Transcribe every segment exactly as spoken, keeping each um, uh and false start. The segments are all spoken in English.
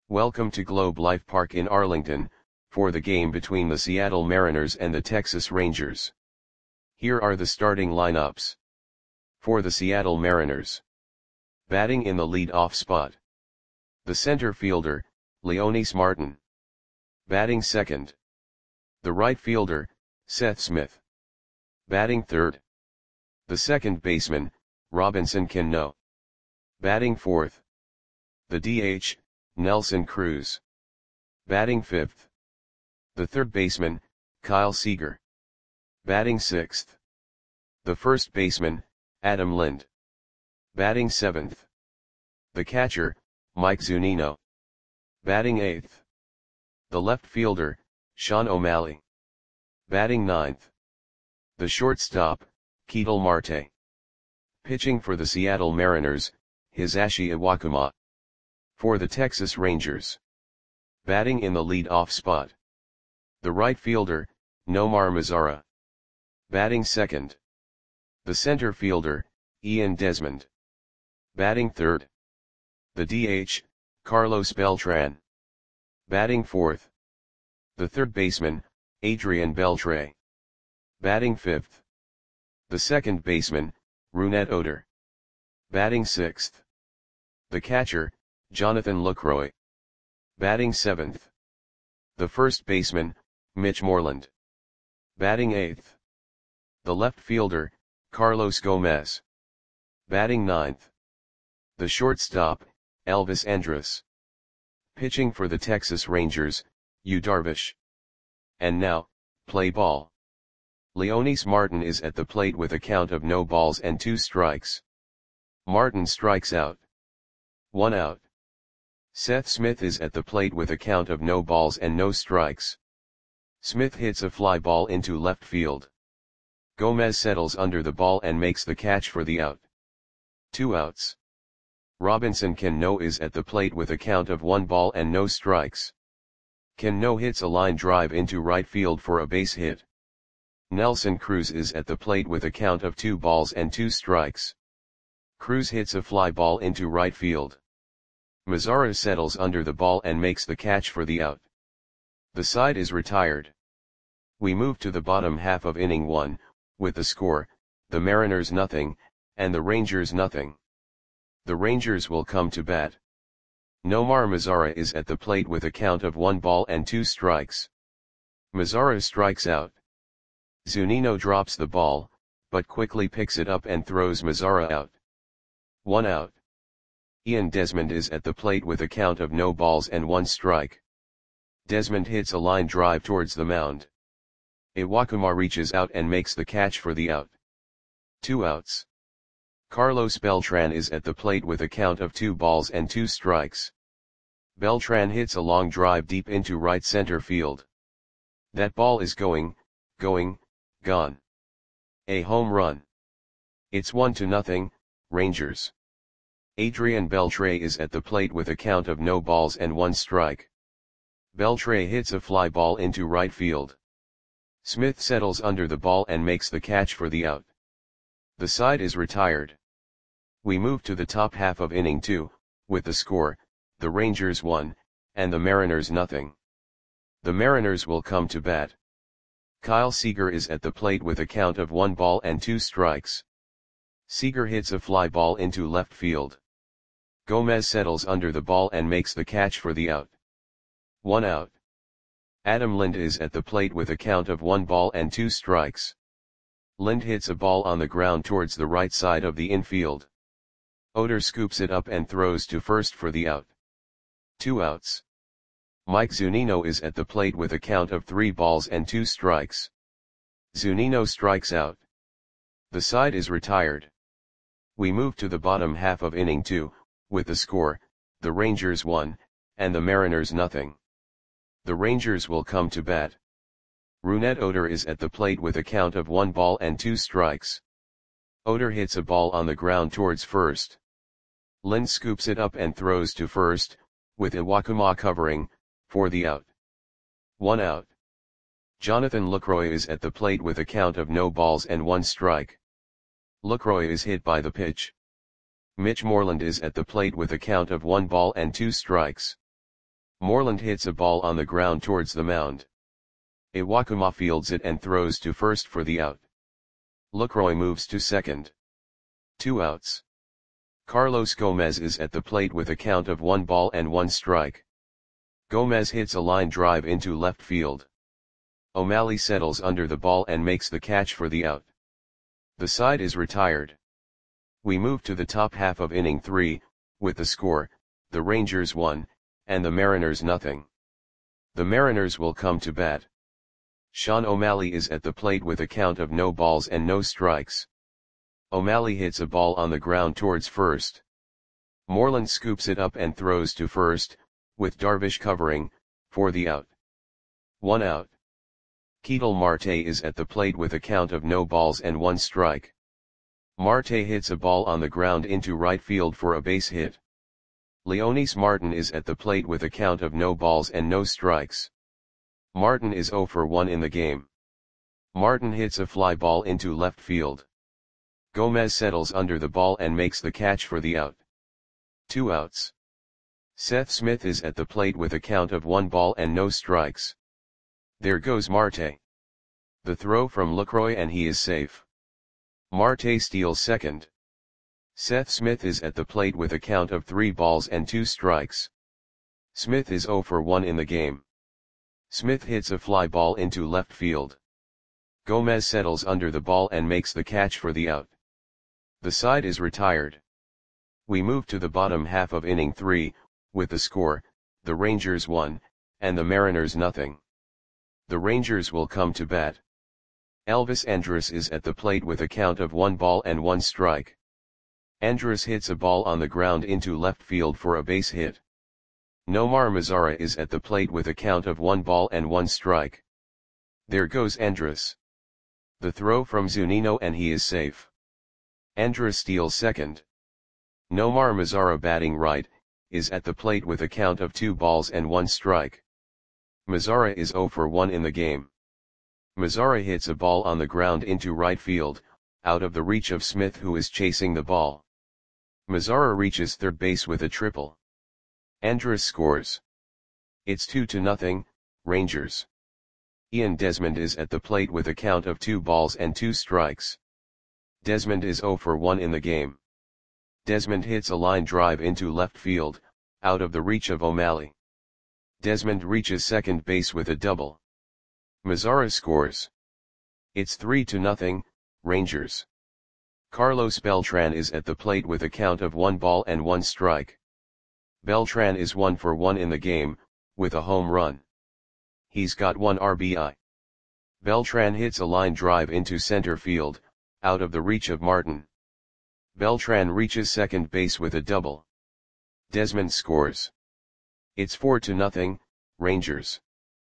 Welcome to Globe Life Park in Arlington, for the game between the Seattle Mariners and the Texas Rangers. Here are the starting lineups. For the Seattle Mariners. Batting in the lead-off spot. The center fielder, Leonys Martin. Batting second. The right fielder, Seth Smith. Batting third. The second baseman, Robinson Cano. Batting fourth. The D H, Nelson Cruz. Batting fifth. The third baseman, Kyle Seager. Batting sixth. The first baseman, Adam Lind. Batting seventh. The catcher, Mike Zunino. Batting eighth. The left fielder, Sean O'Malley. Batting ninth. The shortstop, Ketel Marte. Pitching for the Seattle Mariners, Hisashi Iwakuma. For the Texas Rangers. Batting in the lead-off spot. The right fielder, Nomar Mazara. Batting second. The center fielder, Ian Desmond. Batting third. The D H, Carlos Beltran. Batting fourth. The third baseman, Adrian Beltre. Batting fifth. The second baseman, Rougned Odor. Batting sixth. The catcher, Jonathan Lucroy. Batting seventh. The first baseman, Mitch Moreland. Batting eighth. The left fielder, Carlos Gomez. Batting ninth. The shortstop, Elvis Andrus. Pitching for the Texas Rangers, Yu Darvish. And now, play ball. Leonys Martin is at the plate with a count of no balls and two strikes. Martin strikes out. One out. Seth Smith is at the plate with a count of no balls and no strikes. Smith hits a fly ball into left field. Gomez settles under the ball and makes the catch for the out. Two outs. Robinson Cano is at the plate with a count of one ball and no strikes. Cano hits a line drive into right field for a base hit. Nelson Cruz is at the plate with a count of two balls and two strikes. Cruz hits a fly ball into right field. Mazara settles under the ball and makes the catch for the out. The side is retired. We move to the bottom half of inning one, with the score, the Mariners nothing, and the Rangers nothing. The Rangers will come to bat. Nomar Mazara is at the plate with a count of one ball and two strikes. Mazara strikes out. Zunino drops the ball, but quickly picks it up and throws Mazara out. One out. Ian Desmond is at the plate with a count of no balls and one strike. Desmond hits a line drive towards the mound. Iwakuma reaches out and makes the catch for the out. Two outs. Carlos Beltran is at the plate with a count of two balls and two strikes. Beltran hits a long drive deep into right center field. That ball is going, going, gone. A home run. It's one to nothing, Rangers. Adrian Beltre is at the plate with a count of no balls and one strike. Beltre hits a fly ball into right field. Smith settles under the ball and makes the catch for the out. The side is retired. We move to the top half of inning two, with the score, the Rangers one, and the Mariners nothing. The Mariners will come to bat. Kyle Seager is at the plate with a count of one ball and two strikes. Seager hits a fly ball into left field. Gomez settles under the ball and makes the catch for the out. One out. Adam Lind is at the plate with a count of one ball and two strikes. Lind hits a ball on the ground towards the right side of the infield. Odor scoops it up and throws to first for the out. Two outs. Mike Zunino is at the plate with a count of three balls and two strikes. Zunino strikes out. The side is retired. We move to the bottom half of inning two, with the score, the Rangers one, and the Mariners nothing. The Rangers will come to bat. Rougned Odor is at the plate with a count of one ball and two strikes. Odor hits a ball on the ground towards first. Lind scoops it up and throws to first, with Iwakuma covering, for the out. One out. Jonathan Lucroy is at the plate with a count of no balls and one strike. Lucroy is hit by the pitch. Mitch Moreland is at the plate with a count of one ball and two strikes. Moreland hits a ball on the ground towards the mound. Iwakuma fields it and throws to first for the out. Lucroy moves to second. Two outs. Carlos Gomez is at the plate with a count of one ball and one strike. Gomez hits a line drive into left field. O'Malley settles under the ball and makes the catch for the out. The side is retired. We move to the top half of inning three, with the score, the Rangers one, and the Mariners nothing. The Mariners will come to bat. Sean O'Malley is at the plate with a count of no balls and no strikes. O'Malley hits a ball on the ground towards first. Moreland scoops it up and throws to first, with Darvish covering, for the out. One out. Ketel Marte is at the plate with a count of no balls and one strike. Marte hits a ball on the ground into right field for a base hit. Leonys Martin is at the plate with a count of no balls and no strikes. Martin is oh for one in the game. Martin hits a fly ball into left field. Gomez settles under the ball and makes the catch for the out. Two outs. Seth Smith is at the plate with a count of one ball and no strikes. There goes Marte. The throw from Lucroy and he is safe. Marte steals second. Seth Smith is at the plate with a count of three balls and two strikes. Smith is oh for one in the game. Smith hits a fly ball into left field. Gomez settles under the ball and makes the catch for the out. The side is retired. We move to the bottom half of inning three, with the score, the Rangers one, and the Mariners nothing. The Rangers will come to bat. Elvis Andrus is at the plate with a count of one ball and one strike. Andrus hits a ball on the ground into left field for a base hit. Nomar Mazara is at the plate with a count of one ball and one strike. There goes Andrus. The throw from Zunino and he is safe. Andrus steals second. Nomar Mazara batting right, is at the plate with a count of two balls and one strike. Mazara is oh for one in the game. Mazara hits a ball on the ground into right field, out of the reach of Smith who is chasing the ball. Mazara reaches third base with a triple. Andrus scores. It's two to nothing, Rangers. Ian Desmond is at the plate with a count of two balls and two strikes. Desmond is oh for one in the game. Desmond hits a line drive into left field, out of the reach of O'Malley. Desmond reaches second base with a double. Mazara scores. It's three to nothing, Rangers. Carlos Beltran is at the plate with a count of one ball and one strike. Beltran is one for one in the game, with a home run. He's got one R B I. Beltran hits a line drive into center field, out of the reach of Martin. Beltran reaches second base with a double. Desmond scores. It's four to nothing, Rangers.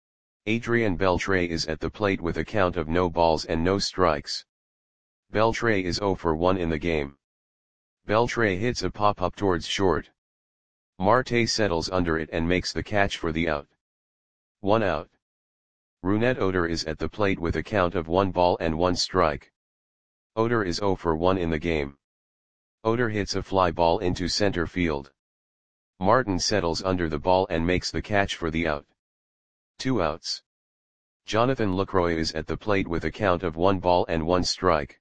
Adrian Beltre is at the plate with a count of no balls and no strikes. Beltre is oh for one in the game. Beltre hits a pop-up towards short. Marte settles under it and makes the catch for the out. One out. Rougned Odor is at the plate with a count of one ball and one strike. Odor is oh for one in the game. Odor hits a fly ball into center field. Martin settles under the ball and makes the catch for the out. Two outs. Jonathan Lucroy is at the plate with a count of one ball and one strike.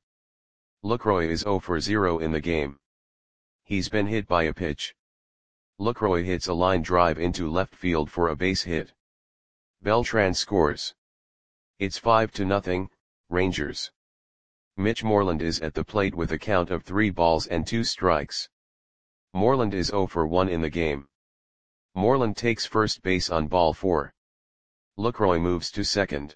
Lucroy is oh for zero in the game. He's been hit by a pitch. Lucroy hits a line drive into left field for a base hit. Beltran scores. It's five to nothing, Rangers. Mitch Moreland is at the plate with a count of three balls and two strikes. Moreland is oh for one in the game. Moreland takes first base on ball four. Lucroy moves to second.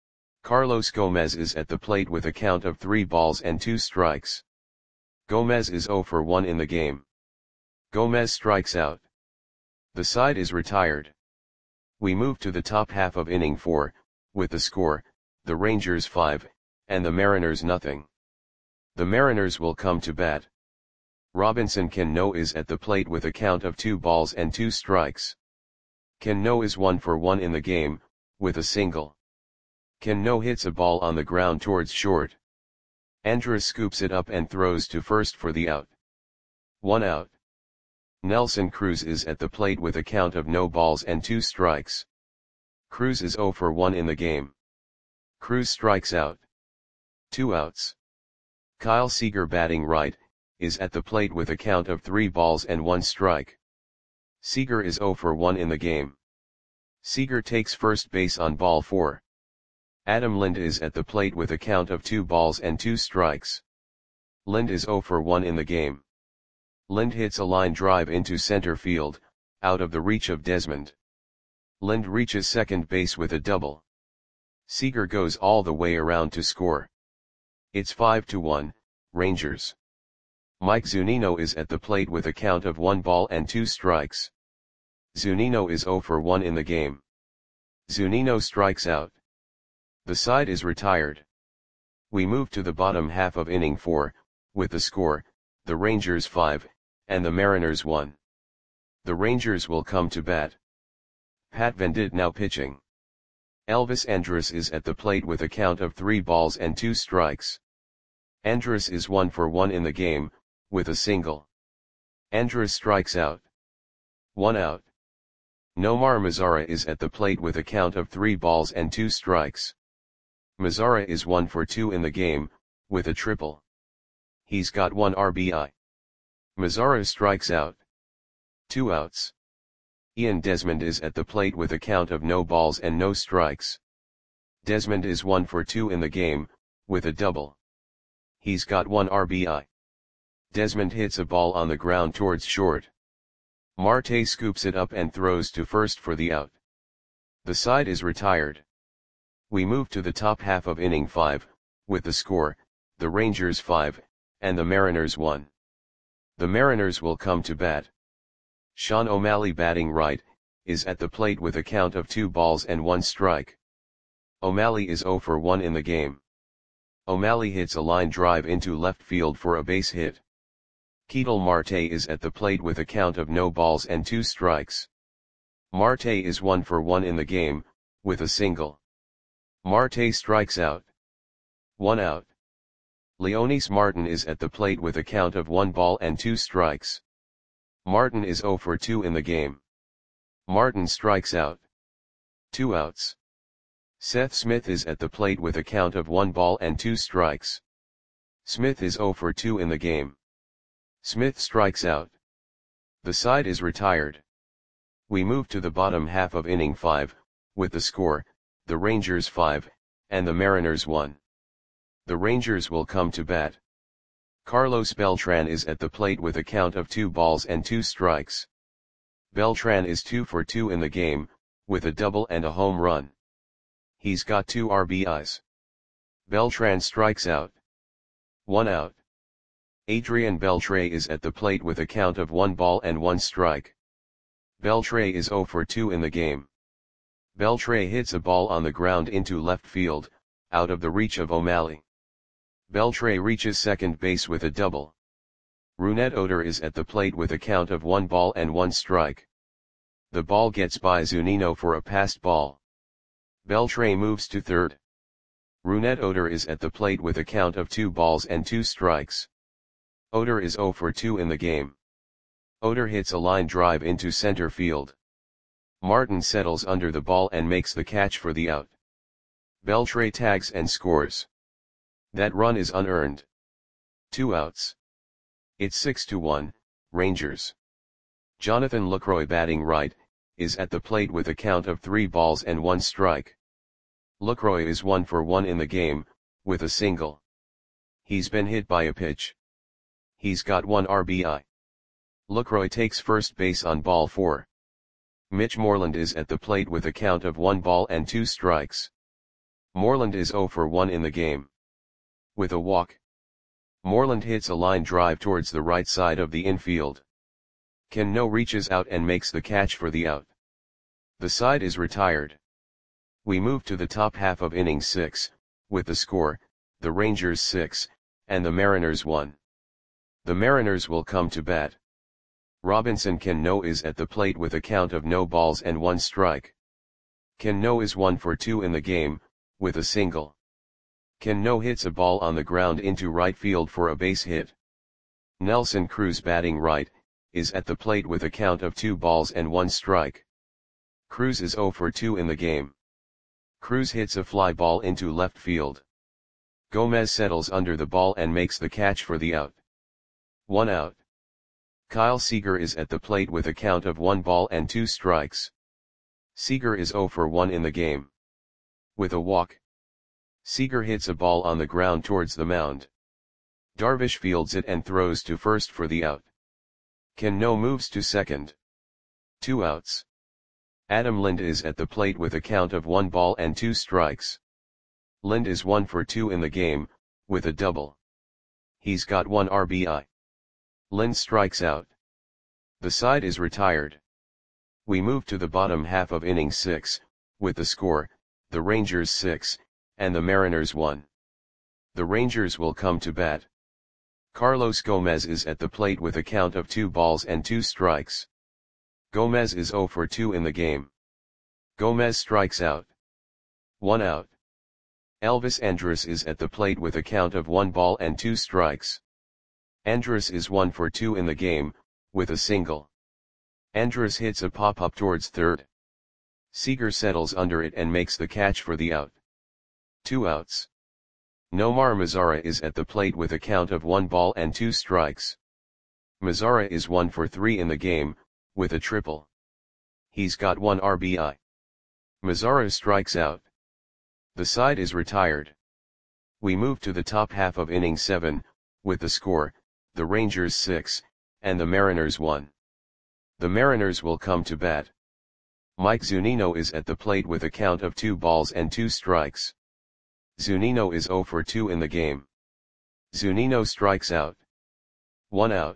Carlos Gomez is at the plate with a count of three balls and two strikes. Gomez is oh for one in the game. Gomez strikes out. The side is retired. We move to the top half of inning four, with the score, the Rangers five, and the Mariners nothing. The Mariners will come to bat. Robinson Cano is at the plate with a count of two balls and two strikes. Cano is one for one in the game, with a single. Cano hits a ball on the ground towards short. Andrus scoops it up and throws to first for the out. One out. Nelson Cruz is at the plate with a count of no balls and two strikes. Cruz is zero for one in the game. Cruz strikes out. Two outs. Kyle Seager batting right, is at the plate with a count of three balls and one strike. Seager is zero for one in the game. Seager takes first base on ball four. Adam Lind is at the plate with a count of two balls and two strikes. Lind is zero for one in the game. Lind hits a line drive into center field, out of the reach of Desmond. Lind reaches second base with a double. Seager goes all the way around to score. It's five to one, Rangers. Mike Zunino is at the plate with a count of one ball and two strikes. Zunino is zero for one in the game. Zunino strikes out. The side is retired. We move to the bottom half of inning four, with the score, the Rangers five, and the Mariners one. The Rangers will come to bat. Pat Venditte now pitching. Elvis Andrus is at the plate with a count of three balls and two strikes. Andrus is one for one in the game, with a single. Andrus strikes out. One out. Nomar Mazara is at the plate with a count of three balls and two strikes. Mazara is one for two in the game, with a triple. He's got one R B I. Mazara strikes out. Two outs. Ian Desmond is at the plate with a count of no balls and no strikes. Desmond is one for two in the game, with a double. He's got one R B I. Desmond hits a ball on the ground towards short. Marte scoops it up and throws to first for the out. The side is retired. We move to the top half of inning five, with the score, the Rangers five, and the Mariners one. The Mariners will come to bat. Sean O'Malley batting right, is at the plate with a count of two balls and one strike. O'Malley is zero for one in the game. O'Malley hits a line drive into left field for a base hit. Ketel Marte is at the plate with a count of no balls and two strikes. Marte is one for one in the game, with a single. Marte strikes out. One out. Leonys Martin is at the plate with a count of one ball and two strikes. Martin is zero for two in the game. Martin strikes out. Two outs. Seth Smith is at the plate with a count of one ball and two strikes. Smith is zero for two in the game. Smith strikes out. The side is retired. We move to the bottom half of inning five, with the score, the Rangers five, and the Mariners one. The Rangers will come to bat. Carlos Beltran is at the plate with a count of two balls and two strikes. Beltran is two for two in the game, with a double and a home run. He's got two R B Is. Beltran strikes out. One out. Adrian Beltre is at the plate with a count of one ball and one strike. Beltre is zero for two in the game. Beltre hits a ball on the ground into left field, out of the reach of O'Malley. Beltre reaches second base with a double. Rougned Odor is at the plate with a count of one ball and one strike. The ball gets by Zunino for a passed ball. Beltre moves to third. Rougned Odor is at the plate with a count of two balls and two strikes. Odor is zero for two in the game. Odor hits a line drive into center field. Martin settles under the ball and makes the catch for the out. Beltre tags and scores. That run is unearned. Two outs. It's six to one, Rangers. Jonathan Lucroy batting right, is at the plate with a count of three balls and one strike. Lucroy is one for one in the game, with a single. He's been hit by a pitch. He's got one R B I. Lucroy takes first base on ball four. Mitch Moreland is at the plate with a count of one ball and two strikes. Moreland is zero for one in the game. With a walk. Moreland hits a line drive towards the right side of the infield. Cano reaches out and makes the catch for the out. The side is retired. We move to the top half of inning six, with the score, the Rangers six, and the Mariners one. The Mariners will come to bat. Robinson Cano is at the plate with a count of no balls and one strike. Cano is one for two in the game, with a single. Cano hits a ball on the ground into right field for a base hit. Nelson Cruz batting right, is at the plate with a count of two balls and one strike. Cruz is zero for two in the game. Cruz hits a fly ball into left field. Gomez settles under the ball and makes the catch for the out. One out. Kyle Seager is at the plate with a count of one ball and two strikes. Seager is zero for one in the game. With a walk, Seager hits a ball on the ground towards the mound. Darvish fields it and throws to first for the out. Cano moves to second. Two outs. Adam Lind is at the plate with a count of one ball and two strikes. Lind is one for two in the game, with a double. He's got one R B I. Lind strikes out. The side is retired. We move to the bottom half of inning six, with the score, the Rangers six, and the Mariners one. The Rangers will come to bat. Carlos Gomez is at the plate with a count of two balls and two strikes. Gomez is zero for two in the game. Gomez strikes out. One out. Elvis Andrus is at the plate with a count of one ball and two strikes. Andrus is one for two in the game, with a single. Andrus hits a pop-up towards third. Seager settles under it and makes the catch for the out. Two outs. Nomar Mazara is at the plate with a count of one ball and two strikes. Mazara is one for three in the game, with a triple. He's got one R B I. Mazara strikes out. The side is retired. We move to the top half of inning seven, with the score, the Rangers six, and the Mariners one. The Mariners will come to bat. Mike Zunino is at the plate with a count of two balls and two strikes. Zunino is zero for two in the game. Zunino strikes out. One out.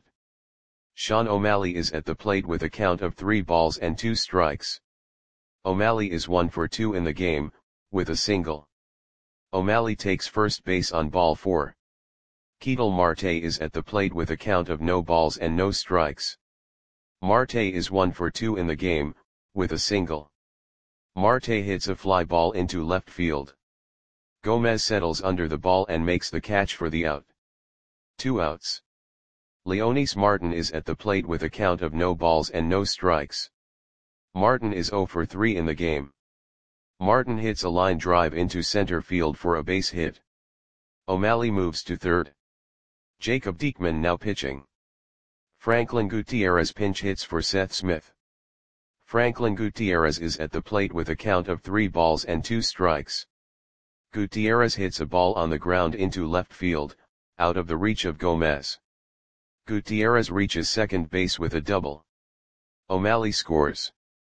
Sean O'Malley is at the plate with a count of three balls and two strikes. O'Malley is one for two in the game, with a single. O'Malley takes first base on ball four. Ketel Marte is at the plate with a count of no balls and no strikes. Marte is one for two in the game, with a single. Marte hits a fly ball into left field. Gomez settles under the ball and makes the catch for the out. Two outs. Leonys Martin is at the plate with a count of no balls and no strikes. Martin is zero for three in the game. Martin hits a line drive into center field for a base hit. O'Malley moves to third. Jacob Diekman now pitching. Franklin Gutierrez pinch hits for Seth Smith. Franklin Gutierrez is at the plate with a count of three balls and two strikes. Gutierrez hits a ball on the ground into left field, out of the reach of Gomez. Gutierrez reaches second base with a double. O'Malley scores.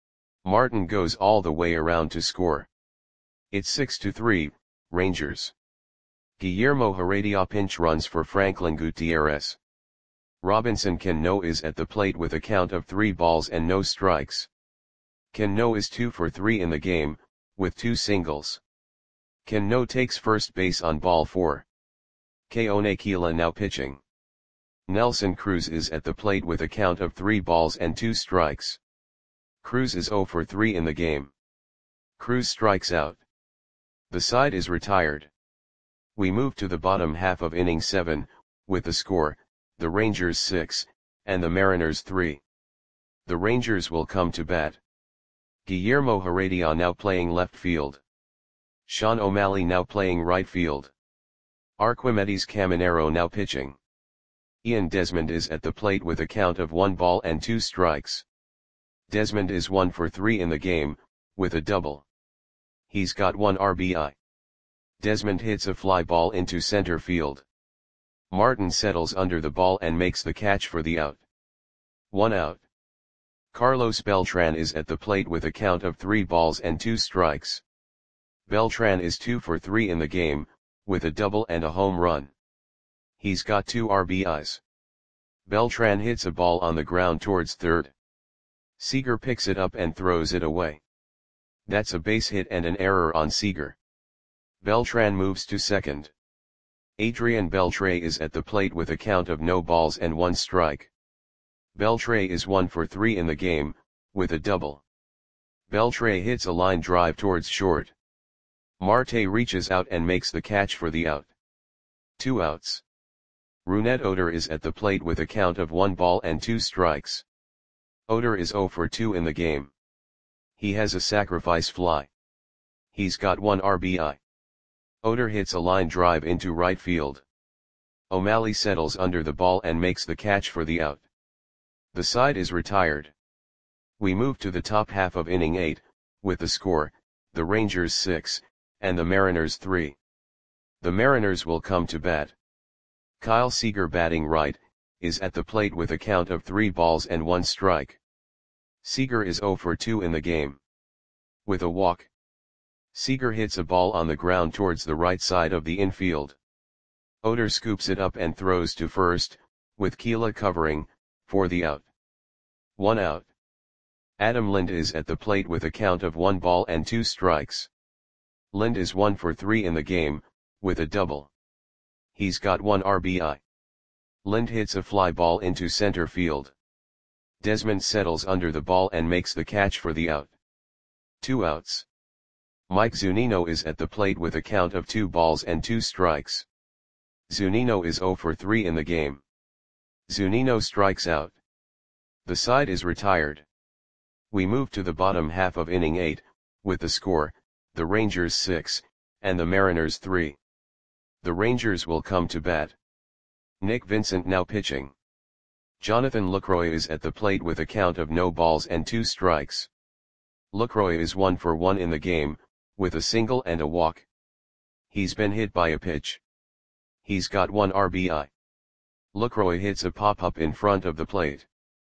Martin goes all the way around to score. It's six to three, Rangers. Guillermo Heredia pinch runs for Franklin Gutierrez. Robinson Cano is at the plate with a count of three balls and no strikes. Cano is two for three in the game, with two singles. Cano takes first base on ball four. Keone Kela now pitching. Nelson Cruz is at the plate with a count of three balls and two strikes. Cruz is zero for three in the game. Cruz strikes out. The side is retired. We move to the bottom half of inning seven, with the score, the Rangers six, and the Mariners three. The Rangers will come to bat. Guillermo Heredia now playing left field. Sean O'Malley now playing right field. Arquimedes Caminero now pitching. Ian Desmond is at the plate with a count of one ball and two strikes. Desmond is one for three in the game, with a double. He's got one R B I. Desmond hits a fly ball into center field. Martin settles under the ball and makes the catch for the out. One out. Carlos Beltran is at the plate with a count of three balls and two strikes. Beltran is two for three in the game, with a double and a home run. He's got two R B Is. Beltran hits a ball on the ground towards third. Seager picks it up and throws it away. That's a base hit and an error on Seager. Beltran moves to second. Adrian Beltre is at the plate with a count of no balls and one strike. Beltre is one for three in the game, with a double. Beltre hits a line drive towards short. Marte reaches out and makes the catch for the out. Two outs. Rougned Odor is at the plate with a count of one ball and two strikes. Odor is zero for two in the game. He has a sacrifice fly. He's got one R B I. Odor hits a line drive into right field. O'Malley settles under the ball and makes the catch for the out. The side is retired. We move to the top half of inning eight, with the score, the Rangers six, and the Mariners three. The Mariners will come to bat. Kyle Seager, batting right, is at the plate with a count of three balls and one strike. Seager is zero for two in the game. With a walk. Seager hits a ball on the ground towards the right side of the infield. Odor scoops it up and throws to first, with Keela covering, for the out. One out. Adam Lind is at the plate with a count of one ball and two strikes. Lind is one for three in the game, with a double. He's got one R B I. Lind hits a fly ball into center field. Desmond settles under the ball and makes the catch for the out. Two outs. Mike Zunino is at the plate with a count of two balls and two strikes. Zunino is zero for three in the game. Zunino strikes out. The side is retired. We move to the bottom half of inning eight, with the score, the Rangers six, and the Mariners three. The Rangers will come to bat. Nick Vincent now pitching. Jonathan Lucroy is at the plate with a count of no balls and two strikes. Lucroy is one for one in the game, with a single and a walk. He's been hit by a pitch. He's got one R B I. Lucroy hits a pop-up in front of the plate.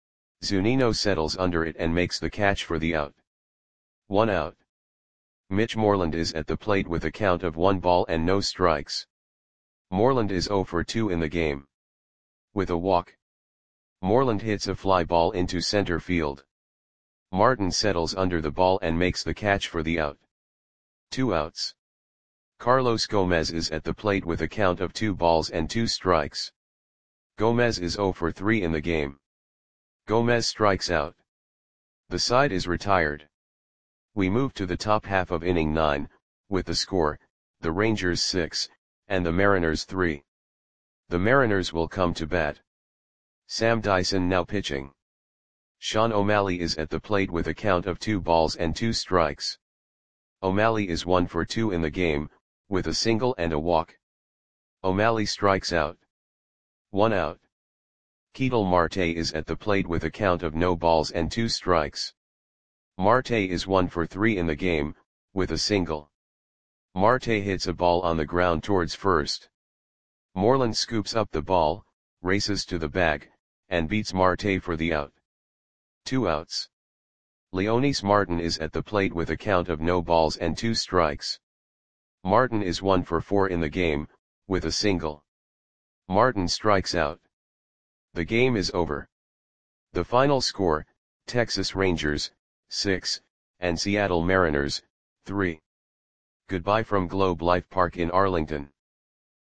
Zunino settles under it and makes the catch for the out. One out. Mitch Moreland is at the plate with a count of one ball and no strikes. Moreland is zero for two in the game. With a walk. Moreland hits a fly ball into center field. Martin settles under the ball and makes the catch for the out. Two outs. Carlos Gomez is at the plate with a count of two balls and two strikes. Gomez is zero for three in the game. Gomez strikes out. The side is retired. We move to the top half of inning nine, with the score, the Rangers six, and the Mariners three. The Mariners will come to bat. Sam Dyson now pitching. Sean O'Malley is at the plate with a count of two balls and two strikes. O'Malley is one for two in the game, with a single and a walk. O'Malley strikes out. One out. Ketel Marte is at the plate with a count of no balls and two strikes. Marte is one for three in the game, with a single. Marte hits a ball on the ground towards first. Moreland scoops up the ball, races to the bag, and beats Marte for the out. Two outs. Leonys Martin is at the plate with a count of no balls and two strikes. Martin is one for four in the game, with a single. Martin strikes out. The game is over. The final score, Texas Rangers, six, and Seattle Mariners, three. Goodbye from Globe Life Park in Arlington.